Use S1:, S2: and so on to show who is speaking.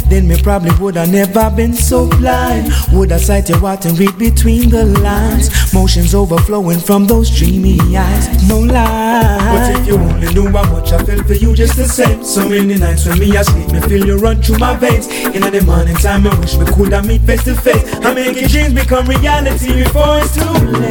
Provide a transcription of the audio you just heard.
S1: then me probably would have never been so blind. Would I sight you out and read between the lines, motions overflowing from those dreamy eyes. No lie. But if you only knew how much I felt for you just the same. So many nights when me asleep, me feel you run through my veins. In the morning time, I wish we could have meet face to face. I make your dreams become reality before it's too late.